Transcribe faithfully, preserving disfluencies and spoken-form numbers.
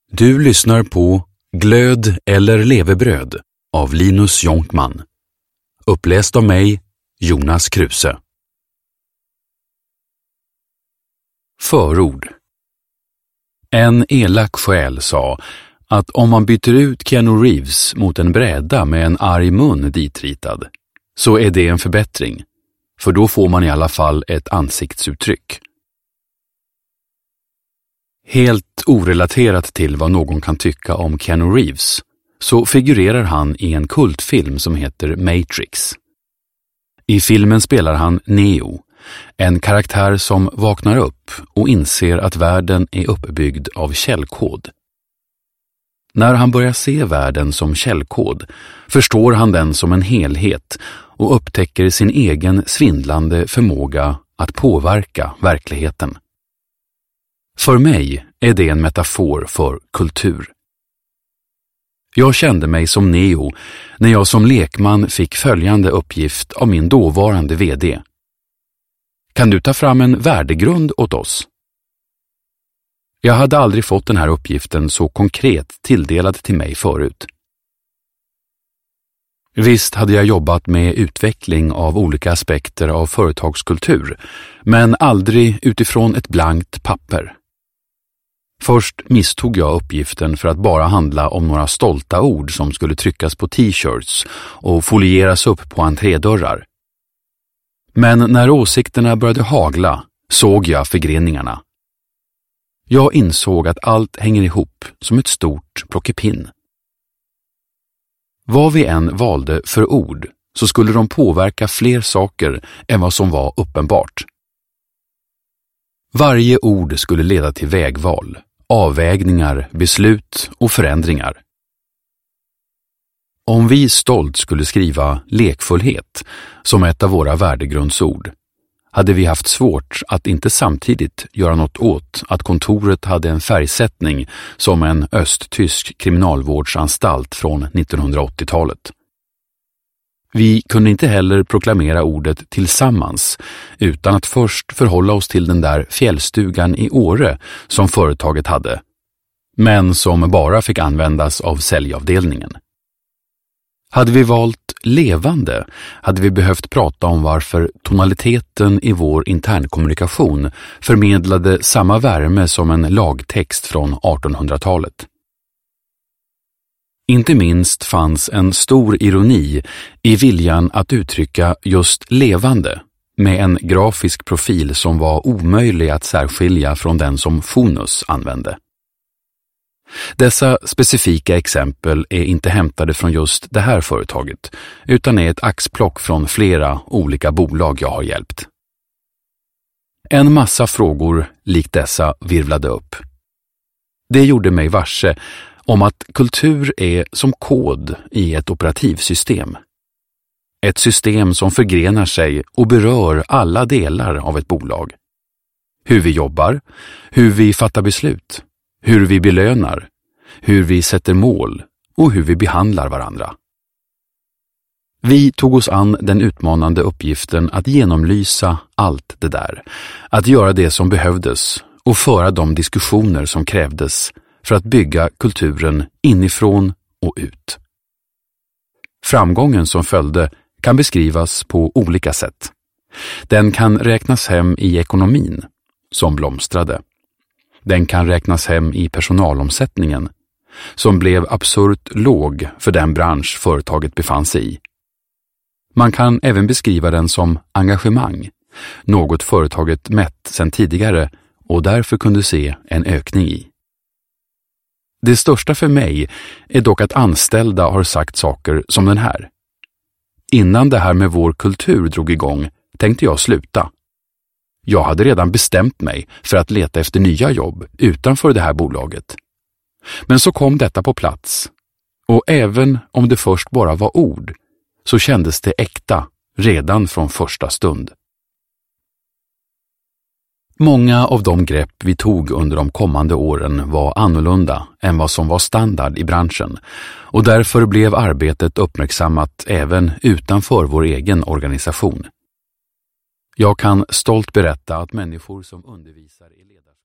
Du lyssnar på Glöd eller levebröd av Linus Jonkman. Uppläst av mig, Jonas Kruse. Förord. En elak själ sa att om man byter ut Keanu Reeves mot en bräda med en arg mun ditritad, så är det en förbättring, för då får man i alla fall ett ansiktsuttryck. Helt orelaterat till vad någon kan tycka om Keanu Reeves, så figurerar han i en kultfilm som heter Matrix. I filmen spelar han Neo, en karaktär som vaknar upp och inser att världen är uppbyggd av källkod. När han börjar se världen som källkod förstår han den som en helhet och upptäcker sin egen svindlande förmåga att påverka verkligheten. För mig är det en metafor för kultur. Jag kände mig som Neo när jag som lekman fick följande uppgift av min dåvarande vd. Kan du ta fram en värdegrund åt oss? Jag hade aldrig fått den här uppgiften så konkret tilldelad till mig förut. Visst hade jag jobbat med utveckling av olika aspekter av företagskultur, men aldrig utifrån ett blankt papper. Först misstog jag uppgiften för att bara handla om några stolta ord som skulle tryckas på t-shirts och folieras upp på entrédörrar. Men när åsikterna började hagla såg jag förgreningarna. Jag insåg att allt hänger ihop som ett stort plockepinn. Vad vi än valde för ord så skulle de påverka fler saker än vad som var uppenbart. Varje ord skulle leda till vägval, avvägningar, beslut och förändringar. Om vi stolt skulle skriva lekfullhet som ett av våra värdegrundsord, hade vi haft svårt att inte samtidigt göra något åt att kontoret hade en färgsättning som en östtysk kriminalvårdsanstalt från nittonhundraåttiotalet. Vi kunde inte heller proklamera ordet tillsammans utan att först förhålla oss till den där fjällstugan i Åre som företaget hade, men som bara fick användas av säljavdelningen. Hade vi valt levande hade vi behövt prata om varför tonaliteten i vår internkommunikation förmedlade samma värme som en lagtext från artonhundratalet. Inte minst fanns en stor ironi i viljan att uttrycka just levande med en grafisk profil som var omöjlig att särskilja från den som Fonus använde. Dessa specifika exempel är inte hämtade från just det här företaget utan är ett axplock från flera olika bolag jag har hjälpt. En massa frågor likt dessa virvlade upp. Det gjorde mig varse om att kultur är som kod i ett operativsystem. Ett system som förgrenar sig och berör alla delar av ett bolag. Hur vi jobbar, hur vi fattar beslut, hur vi belönar, hur vi sätter mål och hur vi behandlar varandra. Vi tog oss an den utmanande uppgiften att genomlysa allt det där, att göra det som behövdes och föra de diskussioner som krävdes för att bygga kulturen inifrån och ut. Framgången som följde kan beskrivas på olika sätt. Den kan räknas hem i ekonomin, som blomstrade. Den kan räknas hem i personalomsättningen, som blev absurt låg för den bransch företaget befann sig i. Man kan även beskriva den som engagemang, något företaget mätt sedan tidigare och därför kunde se en ökning i. Det största för mig är dock att anställda har sagt saker som den här. Innan det här med vår kultur drog igång tänkte jag sluta. Jag hade redan bestämt mig för att leta efter nya jobb utanför det här bolaget. Men så kom detta på plats. Och även om det först bara var ord så kändes det äkta redan från första stund. Många av de grepp vi tog under de kommande åren var annorlunda än vad som var standard i branschen och därför blev arbetet uppmärksammat även utanför vår egen organisation. Jag kan stolt berätta att människor som undervisar i ledarskap